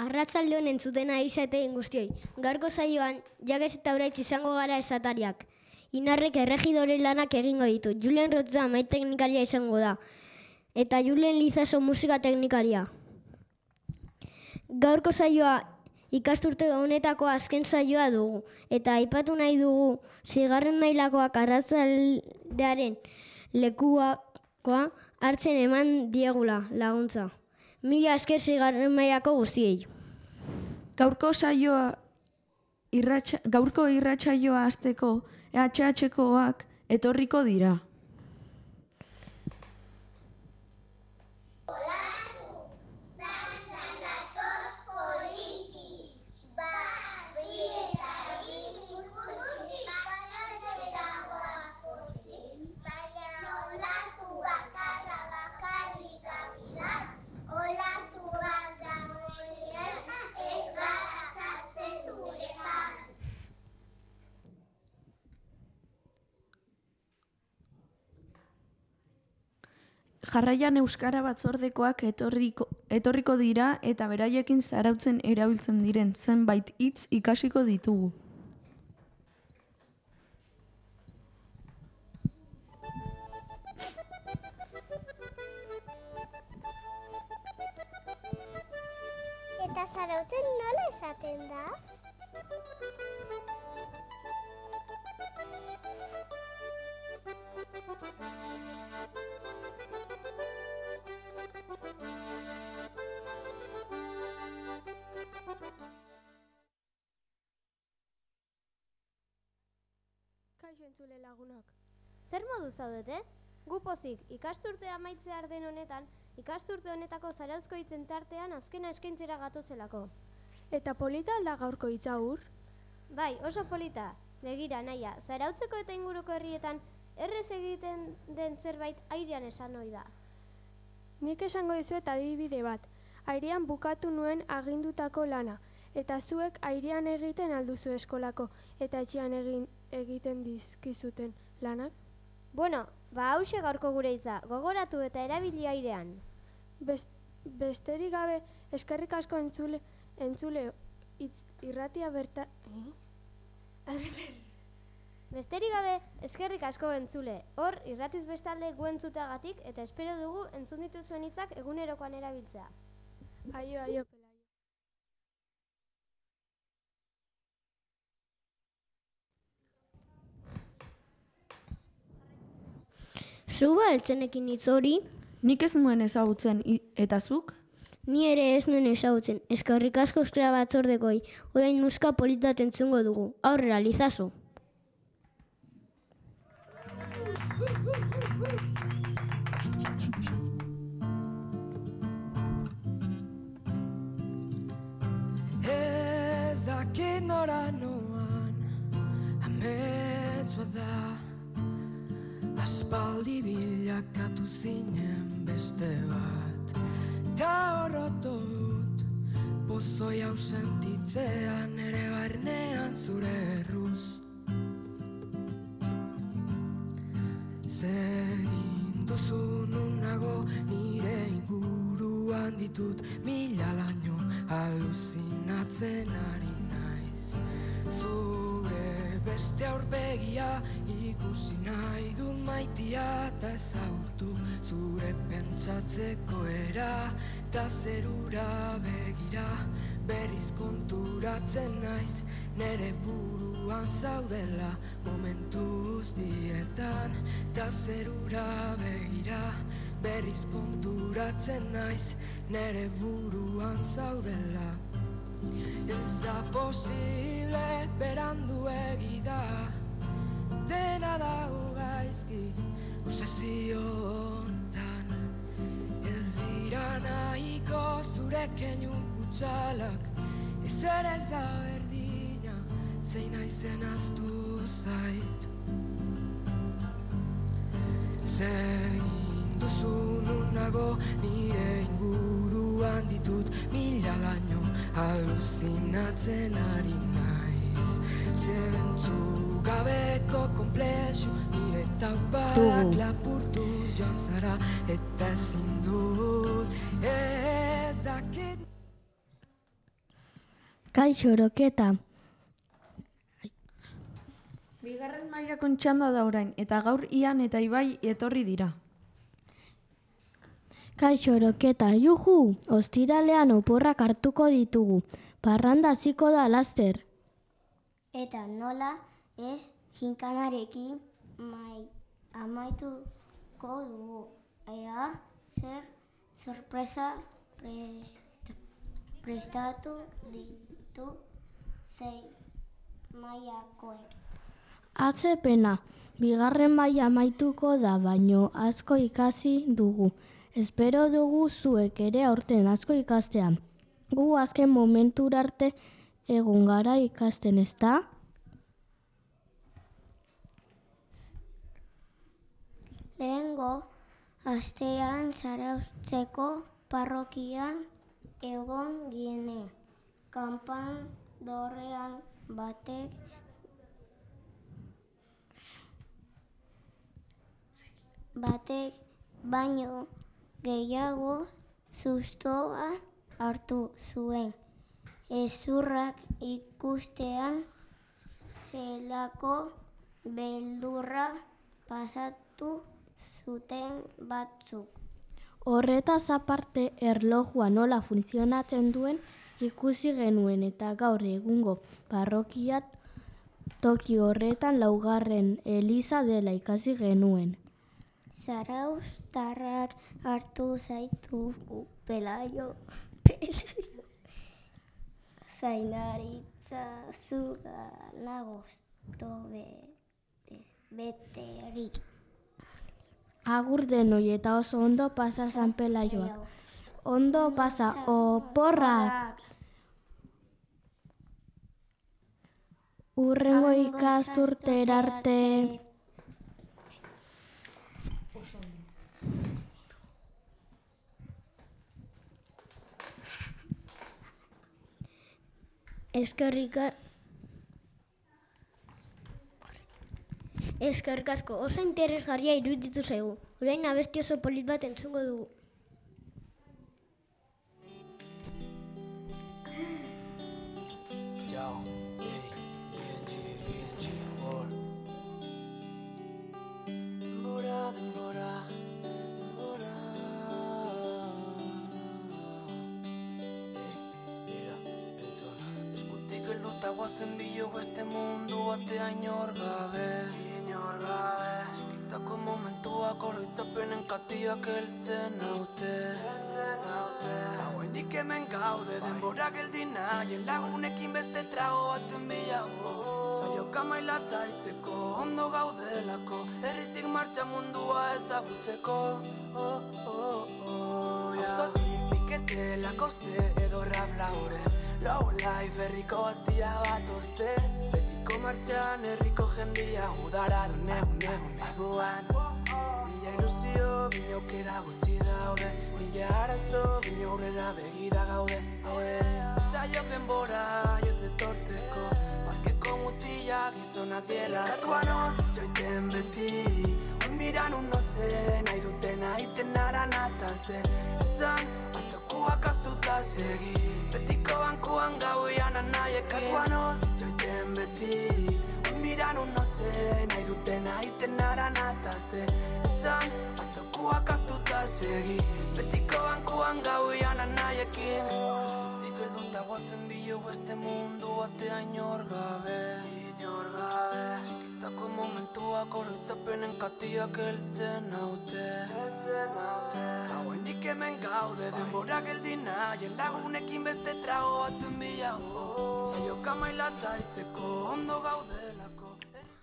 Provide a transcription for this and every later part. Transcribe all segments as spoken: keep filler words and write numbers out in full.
Arratsaldeon entzuten ari zaeten guztioi. Gaurko saioan, Jakes eta Uraitz izango gara esatariak. Inarrek erregidore lanak egingo ditu. Julen Rotza mahai teknikaria izango da. Eta Julen Lizaso musika teknikaria. Gaurko saioa ikasturte honetako azken saioa dugu. Eta aipatu nahi dugu, seigarren mailakoak arratsaldearen lekuakoa hartzen eman diegula laguntza. Mila esker seigarren mailako guztiei. Gaurko saioa irratxa, gaurko irratsaioa hasteko E H H-koak etorriko dira. Jarraian Euskara Batzordekoak etorriko, etorriko dira eta beraiekin zarautzen erabiltzen diren zenbait hitz ikasiko ditugu. Eta zarautzen nola esaten da? Kaixo entzule lagunok. Zer modu zaudete? Gu pozik, ikasturtea amaitzear den honetan, ikasturte honetako zarauzko hitzen tartean azkena eskaintzera gatozelako. Eta polita alda gaurko hitza hur? Bai, oso polita. Begira, naia, zarautzeko eta inguruko herrietan errez egiten den zerbait airean esan ohi da. Nik esango dizuet adibide bat. Airean bukatu nuen agindutako lana, eta zuek airean egiten alduzu eskolako, eta etxean egin egiten dizkizuten lanak? Bueno, ba hause gaurko gure hitza, gogoratu eta erabili airean. Best, besterik gabe, eskerrik asko entzule, entzule itz, irratia berta... Eh? Besterik gabe, eskerrik asko entzule. Hor, irratiz bestalde gu entzutagatik eta espero dugu entzun dituzuen hitzak egunerokoan erabiltzea. Aio, aio, pelaio. Zu ba eltzenekin hitz hori? Nik ez nuen ezagutzen, eta zuk? Ni ere ez nuen ezagutzen. Eskerrik asko Euskara Batzordekoi. Orain musika polita entzungo dugu. Aurrera, Lizaso. Ez dakit nora noan amets bat da, aspaldi bilakatu zinen beste bat. Ta horroto dut, pozoi hau sentitzean ere barnean zure erruz. Zegin duzun unago nire inguruan ditut mila laino haluzinatzen ari naiz. Zure beste aurpegia ikusi nahi dut maitia eta ezautu zure pentsatzeko era eta zerura begira berriz konturatzen naiz nere buruan zaudela momentu guztietan eta zerura begira berriz konturatzen naiz nere buruan zaudela. Ez da posible berandu egida, dena dago gaizki obsesio hontan. Ez dira nahiko zure keinu kutsalak, ez ere ez da berdina, zein naizen ahaztu zait. Zegin duzun unago nire inguruan ditut mila laino haluzinatzen ari naiz. Zentzu gabeko komplexu nire taupadak lapurtuz joan zara eta ezin dut ez dakit. Kaixo, Roketa. Bigarren mailako txanda da orain, eta gaur Ian eta Ibai etorri dira. Kaixo, Roketa, juhu! Ostiralean oporrak hartuko ditugu. Parranda hasiko da laster. Eta nola ez jinkanarekin mai, amaituko dugu. Ea zer sorpresa prest, prestatu ditu zei mailakoek. Atzepena, bigarren maila amaituko da, baino asko ikasi dugu. Espero dugu zuek ere aurten asko ikastea. Gu azken momentura arte egon gara ikasten, ezta? Lehengo astean Zarautzeko parrokian egon ginen. Kanpan dorrean batek batek baino gehiago sustoa hartu zuen. Ezurrak ikustean zelako beldurra pasatu zuten batzuk. Horretaz aparte, erlojua nola funtzionatzen duen ikusi genuen eta gaur egungo parrokiat toki horretan laugarren eliza dela ikasi genuen. Zarauztarrak hartu zaitugu Pelaio, Pelaio. Zaindaritza zugana gozto beterik. Agur denoi eta oso ondo pasa San Pelaioak. Ondo pasa oporrak. Urrengo ikasturtera arte. Eskerrika Eskerrik asko, oso interesgarria iruditu zaigu. Orain abesti oso polit bat entzungo dugu. Yo, hey, B N G, B N G, war. Denbora, denbora, denbora. Hey, mira, entzun. Eskutik helduta guazen bilo beste mundu batea inor gabe. Txikitako momentuak oroitzapenen katiak heltzen naute. Ta oraindik hemen gaude denbora geldi nahien lagunekin beste trago baten bilago. Saioka maila zaitzeko ondo gaudelako, herritik martxa mundua ezagutzeko. Oh, oh, oh, yeah. Auzotik pikete lakoste edo rap lauren, low life herriko bastia bat oste. Betiko martxan herriko jendia udara dune une une buan. Mila ilusio, bine aukera gutxi daude, mila arazo, bine aurrera begira gaude. Usaiok denbora ez etortzeko, parkeko mutilak gizonak diela. Katuan ozitxoiten beti, oin miran uno zen, nahi duten aiten aran ataze. Esan, atzokuak astuta segi, betiko bankuan gauian anaiekin. Katuan ozitxoiten beti, oin miran uno zen, nahi duten aiten aran ataze. Esan, atzokuak astuta segi, betiko bankuan gauian anaiekin. Eskutik helduta guazen bilo beste mundu batea inor gabe. Txikitako momentuak oroitzapenen katiak heltzen naute. Ta oraindik hemen gaude denbora geldi nahien lagunekin beste trago baten bilago. Saioka maila zaitzeko ondo gaudelako.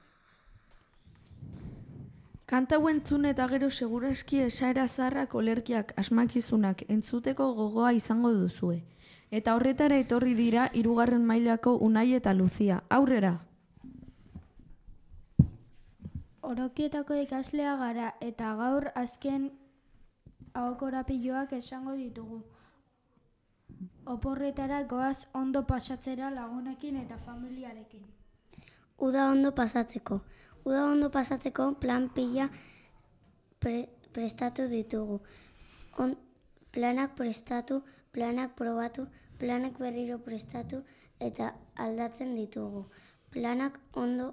Kanta hau entzun eta gero seguraski esaera zaharrak, olerkiak, asmakizunak entzuteko gogoa izango duzue. Eta horretara etorri dira hirugarren mailako Unai eta Luzia. Aurrera! Orokietako ikaslea gara eta gaur azken ahokorapiloak esango ditugu. Oporretara goaz ondo pasatzera lagunekin eta familiarekin. Uda ondo pasatzeko. Uda ondo pasatzeko plan pila pre, prestatu ditugu. On, planak prestatu, planak probatu, planak berriro prestatu, eta aldatzen ditugu. Planak ondo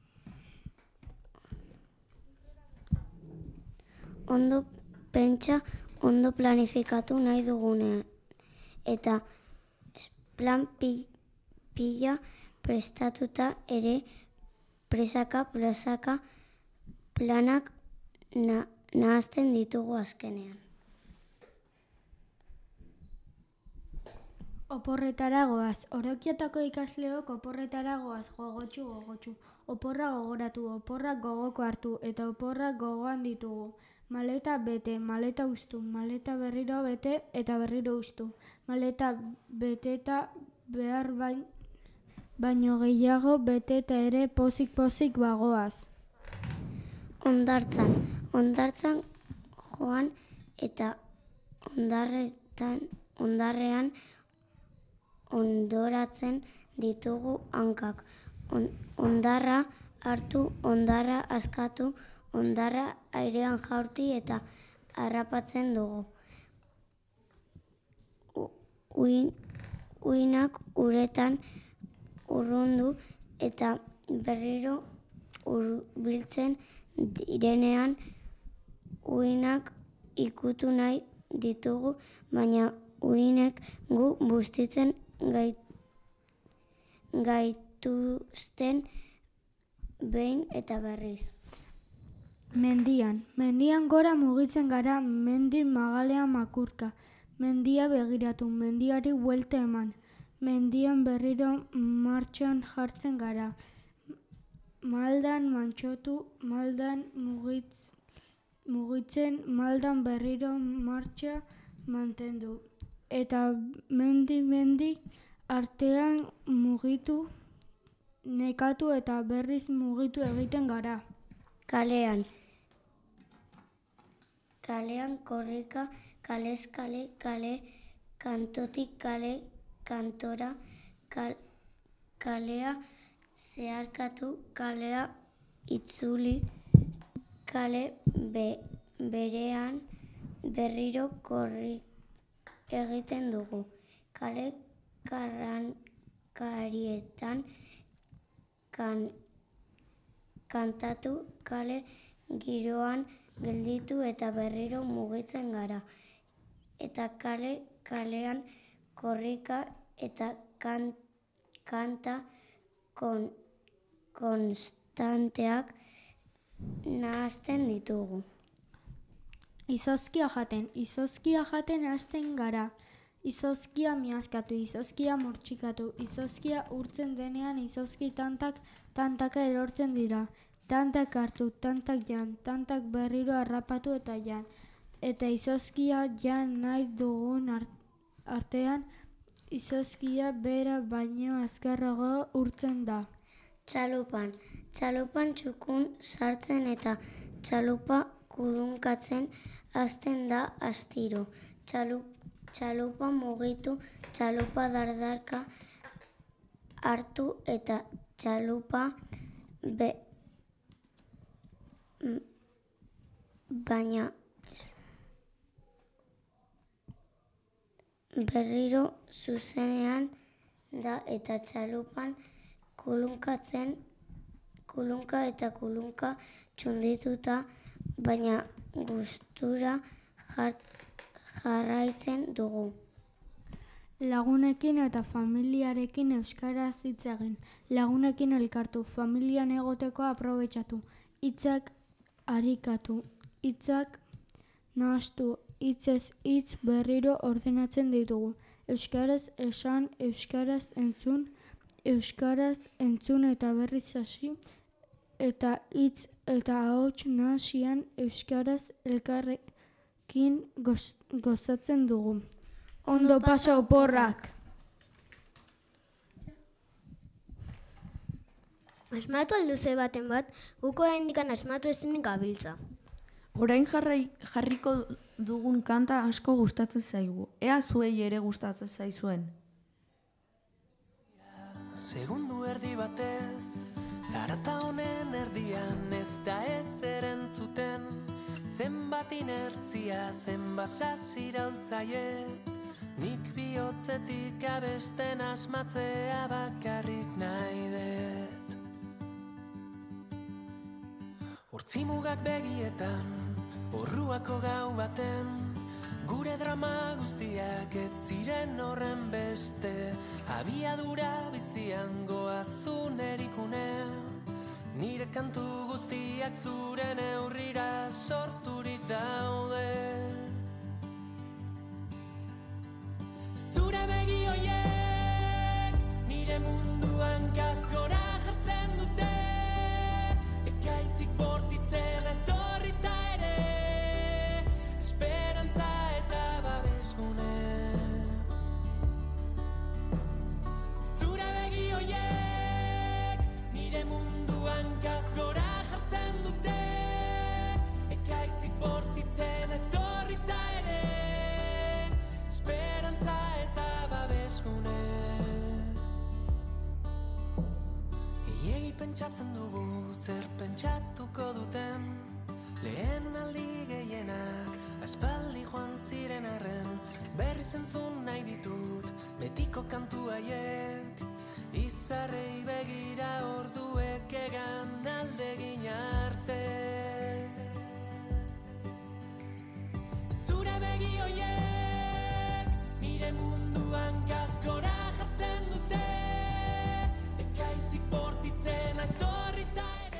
ondo pentsa, ondo planifikatu nahi dugunean. Eta plan pi, pila prestatuta ere presaka plazaka planak na, nahazten ditugu azkenean. Oporretara goaz. Orokiatako ikasleok oporretara goaz, gogotsu gogotsu. Oporra gogoratu, oporra gogoko hartu, eta oporra gogoan ditugu. Maleta bete, maleta ustu, maleta berriro bete eta berriro ustu. Maleta beteta behar bain, baino gehiago beteta ere pozik-pozik bagoaz. Ondartzan, ondartzan joan eta ondarretan, ondarrean ondoratzen ditugu hankak. On, ondarra hartu, ondarra askatu, ondarra airean jaurti eta harrapatzen dugu. Uin, uinak uretan urrundu eta berriro hurbiltzen direnean uinak ikutu nahi ditugu, baina uinek gu bustitzen gait, gaituzten behin eta berriz. Mendian. Mendian gora mugitzen gara, mendi magalean makurka. Mendia begiratu, mendiari buelta eman. Mendian berriro martxan jartzen gara. Maldan mantxotu, maldan mugitz, mugitzen, maldan berriro martxa mantendu. Eta mendi-mendi artean mugitu, nekatu eta berriz mugitu egiten gara. Kalean. Kalean korrika, kalez kale, kale, kantotik kale, kantora, kal, kalea zeharkatu, kalea itzuli, kale be, berean berriro korrik egiten dugu. Kale karrankarietan kan, kantatu, kale giroan gelditu eta berriro mugitzen gara. Eta kale kalean korrika eta kan, kanta kon, konstanteak nahazten ditugu. Izozkia jaten, izozkia jaten hasten gara. Izozkia miazkatu, izozkia murtxikatu, izozkia urtzen denean izozki tantak tantaka erortzen dira. Tantak hartu, tantak jan, tantak berriro harrapatu eta jan. Eta izozkia jan nahi dugun artean, izozkia bera baino azkarrago urtzen da. Txalupan. Txalupan txukun sartzen eta txalupa kulunkatzen hasten da astiro. Txalup, txalupa mugitu, txalupa dardarka hartu eta txalupa be, baina berriro zuzenean da eta txalupan kulunkatzen, kulunka eta kulunka txundituta, baina gustura jart, jarraitzen dugu. Lagunekin eta familiarekin euskaraz hitz egin. Lagunekin elkartu, familian egoteko aprobetxatu. Hitzak arikatu, hitzak nahastu, hitzez hitz berriro ordenatzen ditugu. Euskaraz esan, euskaraz entzun, euskaraz entzun eta berriz hasi, eta hitz eta ahots nahasian euskaraz elkarrekin goz, gozatzen dugu. Ondo pasa oporrak! Asmatu alduze baten bat, guko oraindikan asmatu ezinik gabiltza. Orain jarrai, jarriko dugun kanta asko gustatzen zaigu. Ea zuei ere gustatzen zaizuen. Segundu erdi batez, zarata honen erdian ez da ezer entzuten. Zenbat inertzia, zenbat sasiraultzaie, nik bihotzetik abesten asmatzea bakarrik nahi dut. Hortzimugak begietan, orruako gau baten, gure drama guztiak ez ziren horren beste, abiadura bizian goazun erikune, nire kantu guztiak zure neurrira sorturik daude. Zure begi hoiek, nire munduan gazgora jartzen dute, ekaitzik bortitzen etorrita ere, esperantza eta babesgune. Zure begi hoiek, nire munduan gazgora jartzen dute, ekaitzik bortitzen etorrita ere, esperantza eta babesgune. Gehiegi pentsatzen dugu zer pentsatuko duten, lehen aldi gehienak aspaldi joan ziren arren, berriz entzun nahi ditut betiko kantu haiek, izarrei begira orduek egan aldegin arte. Zure begi hoiek, nire munduan gazgora jartzen dute, ekaitzik bortitzen etorrita ere.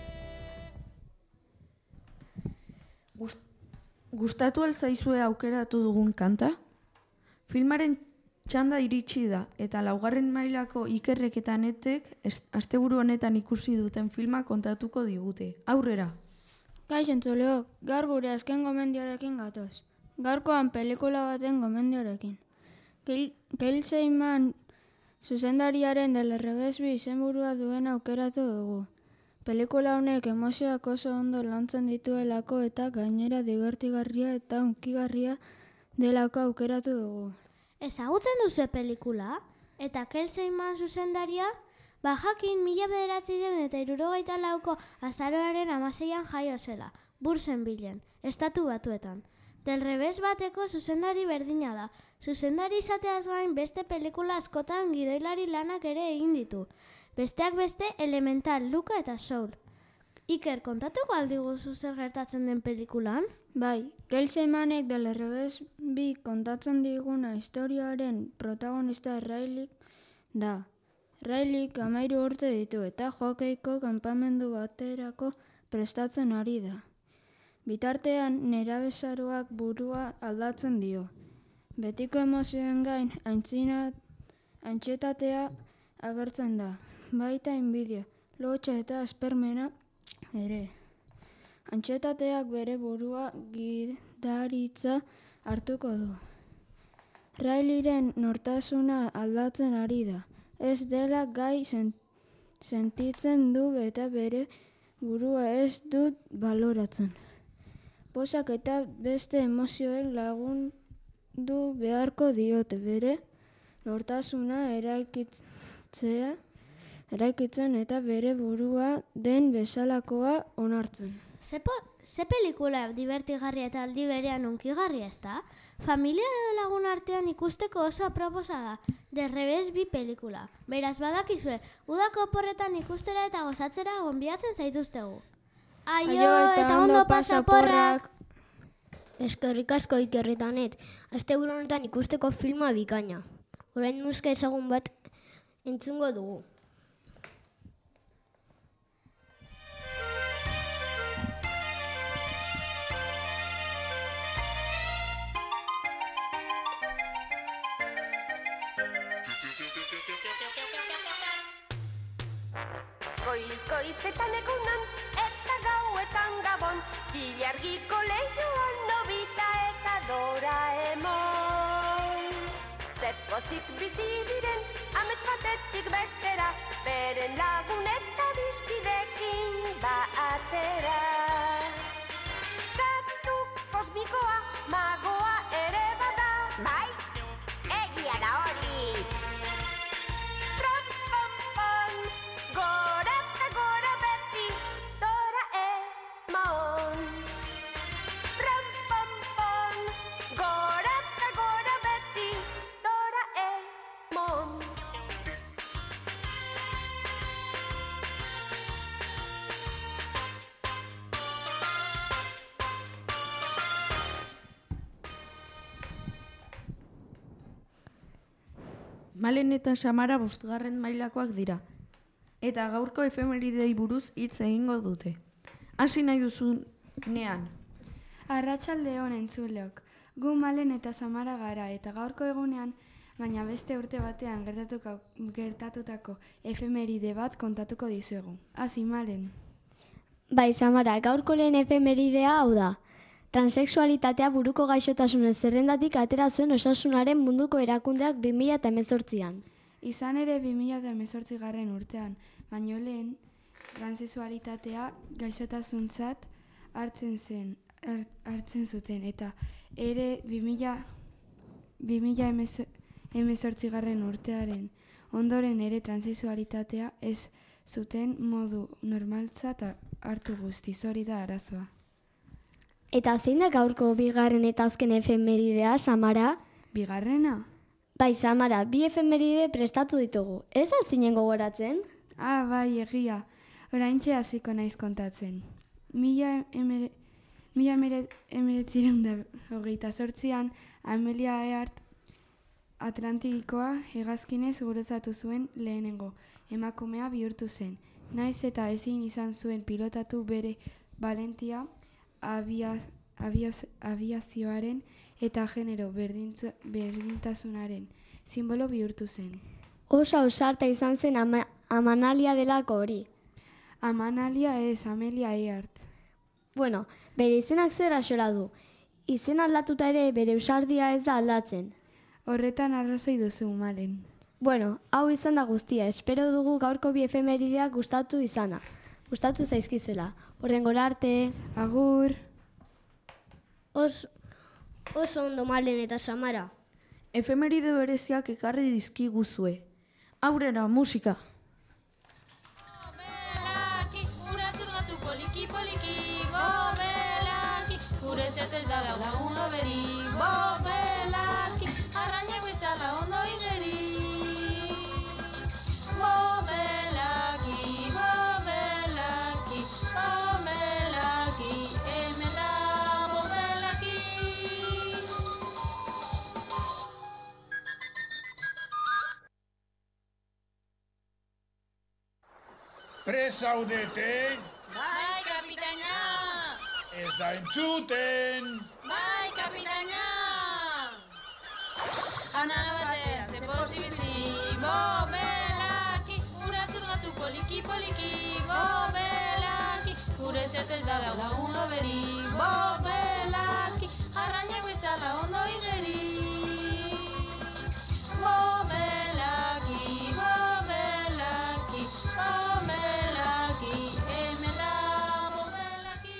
Gustatu alzaizue aukeratu dugun kanta? Filmaren txanda iritsi da eta laugarren mailako Ikerrek eta Anetek asteburu honetan ikusi duten filma kontatuko digute. Aurrera! Kaixo entzuleok, gaur gure azken gomendioarekin gatoz. Gaurkoan pelikula baten gomendioarekin. Gail Seyman zuzendariaren Del Revés bi izenburua duen aukeratu dugu. Pelikula honek emozioak oso ondo lantzen dituelako eta gainera divertigarria eta hunkigarria delako aukeratu dugu. Ezagutzen duzu pelikula? Eta Gail Seyman zuzendaria? Ba jakin mila bederatziehun eta hirurogeita lauko azaroaren hamaseian jaio zela, Burzenbilen, Estatu Batuetan. Del Revés bateko zuzendari berdina da. Zuzendari izateaz gain beste pelikula askotan gidoilari lanak ere egin ditu. Besteak beste Elemental, Luka eta Soul. Iker, kontatuko aldiguzu zer gertatzen den pelikulan? Bai, Gail Seymanek Del Revés bi kontatzen diguna historiaren protagonista Riley da. Rileyk hamairu urte ditu eta hokeiko kanpamendu baterako prestatzen ari da. Bitartean nerabezaroak burua aldatzen dio. Betiko emozioen gain aintzinat, antxetatea agertzen da. Baita inbidia, lotxa eta aspermena ere. Antxetateak bere burua gidaritza hartuko du. Rileyren nortasuna aldatzen ari da. Ez dela gai sentitzen du eta bere burua ez dut baloratzen. Posak eta beste emozioen lagundu beharko diote bere nortasuna eraikitzea, eraikitzen eta bere burua den bezalakoa onartzen. Ze, ze pelikula divertigarria eta aldi berean hunkigarria ez da? Familia edo lagun artean ikusteko oso aproposa da. Del Revés bi pelikula. Beraz badakizue, udako oporretan ikustera eta gozatzera gonbidatzen zaituztegu. Aio, Aio eta ondo pasaporrak! Eskerrik asko Iker eta Anet, asteburu honetan ikusteko filma bikaina. Orain muska ezagun bat entzungo dugu. Goiz goizetan egunan eta gauetan gabon, ilargiko lehioan Nobita eta Doraemon. Zepozik bizi diren amets batetik bestera, beren lagun eta dizkidekin batera. Kantu kosmikoa, magoa ere bada. Bai, egia da hori. Gora eta gora beti, Malen eta Samara bosgarren mailakoak dira. Eta gaurko efemeridei buruz hitz egingo dute. Hasi nahi duzunean. Arratsalde on entzuleok. Gu Malen eta Samara gara eta gaurko egunean, baina beste urte batean gertatuko, gertatutako efemeride bat kontatuko dizuegu. Hasi Malen. Bai, Samara, gaurko lehen efemeridea hau da. Transexualitatea buruko gaixotasunen zerrendatik atera zuen Osasunaren munduko erakundeak bi mila hemezortzian. Izan ere bi mila hemezortzi garren urtean, baino lehen transexualitatea gaixotasuntzat hartzen zen, hartzen zuten eta ere bi mila hemezortzi garren urtearen ondoren ere transexualitatea ez zuten modu normaltzat hartu guztiz, hori da arazoa. Eta zein da gaurko bigarren eta azken efemeridea, Samara? Bigarrena? Bai, Samara, bi efemeride prestatu ditugu. Ez da zinen gogoratzen? Ah, bai, egia. Oraintxe hasiko naiz kontatzen. Mila emeretziehun da hogeita zortzian, Amelia Earhart Atlantikoa hegazkinez gurutzatu zuen lehenengo emakumea bihurtu zen. Naiz eta ezin izan zuen pilotatu bere valentia abia, abiaz, abiazioaren eta genero berdintza, berdintasunaren simbolo bihurtu zen. Oso ausarta izan zen ama, Amanalia delako hori. Amanalia ez, Amelia Earhart. Bueno, bere izenak zer axola du. Izen aldatuta ere bere ausardia ez da aldatzen. Horretan arrazoi duzu, Malen. Bueno, hau izan da guztia. Espero dugu gaurko bi efemerideak gustatu izana. Gustatu zaizkizuela. Horrengora arte. Agur. Os, oso ondo Malen eta Samara. Efemeride bereziak ekarri dizkiguzue. Aurrera, musika! Gobelaki, ura zurgatu poliki poliki. Gobelaki, gure txatez dara lagun oberi. Gobelaki, arraineko izala ondo igeri. Gobelaki, gobelaki, gobelaki, hemen da gobelaki. Presaudete? Bai, kapitaina! Ez da entzuten! Bai, kapitaina! Anala batean, ze posibizi, gobelaki, ura zurgatu poliki poliki, gobelaki, gure txatez dara lagun oberi, gobelaki, arraineko izala ondo igeri. Gobelaki, gobelaki, gobelaki, hemen da gobelaki.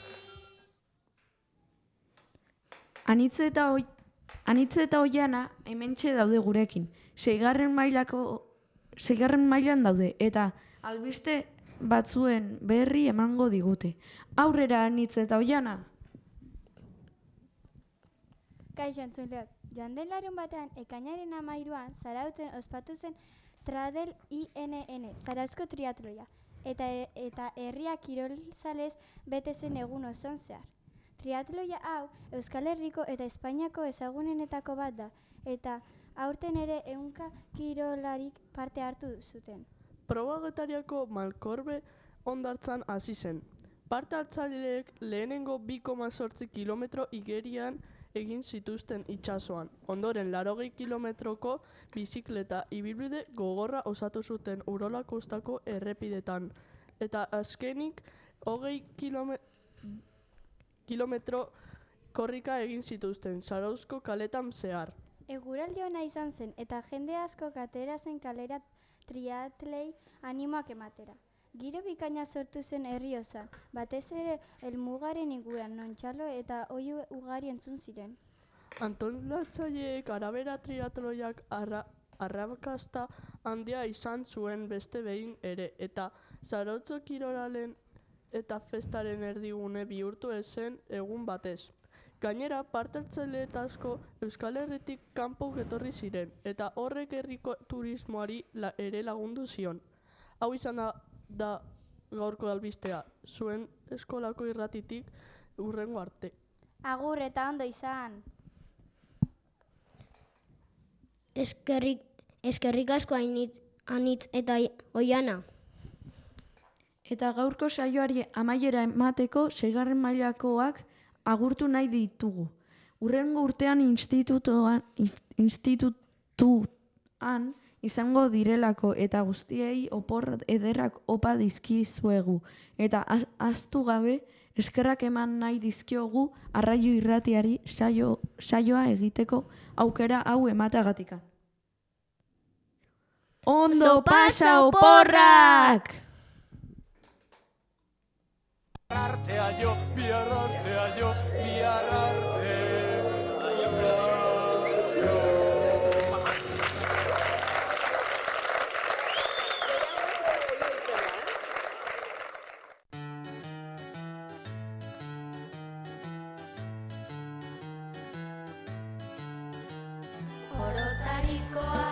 Anitze eta oi, Anitze eta Oiana hementxe daude gurekin. Seigarren mailako seigarren mailan daude eta albiste batzuen berri emango digute. Aurrera Anitze eta Oiana. Kaixo entzuleak, joan den larun batean ekainaren hamairuan Zarautzen ospatu zen Tradel I N N, Zarauzko triatloia, eta eta herria kirolzalez bete zen egun osoan zehar. Triatloia hau Euskal Herriko eta Espainiako ezagunenetako bat da, eta aurten ere ehunka kirolarik parte hartu zuten. Probagetariako Malkorbe hondartzan hasi zen. Parte hartzaileek lehenengo bi koma zortzi kilometro igerian egin zituzten itsasoan. Ondoren laurogei kilometroko bizikleta ibilbide gogorra osatu zuten Urola kostako errepidetan. Eta azkenik hogei kilome... kilometro korrika egin zituzten Zarauzko kaletan zehar. Eguraldi ona izan zen eta jende asko atera zen kalera triatlei animoak ematera. Giro bikaina sortu zen herri osoan, batez ere helmugaren inguruan, non txalo eta oihu ugari entzun ziren. Antolatzaileek arabera triatloiak arra, arrakasta handia izan zuen beste behin ere, eta Zarautzo kirolaren eta festaren erdigune bihurtu ezen egun batez. Gainera, parte hartzaile asko Euskal Herritik kanpo etorri ziren, eta horrek herriko turismoari la, ere lagundu zion. Hau izan da, da gaurko albistea, zuen eskolako irratitik hurrengo arte. Agur eta ondo izan! Eskerrik, Eskerrik asko Ainitz, Anitz eta Oiana. Eta gaurko saioari amaiera emateko seigarren mailakoak agurtu nahi ditugu. Hurrengo urtean institutoan, institutuan izango direlako eta guztiei opor ederrak opa dizkizuegu. Eta ahaztu gabe eskerrak eman nahi dizkiogu Arraio Irratiari saio, saioa egiteko aukera hau emateagatika. Ondo pasa oporrak! Artea jo, bihar artea jo, bihar arte. Orotariko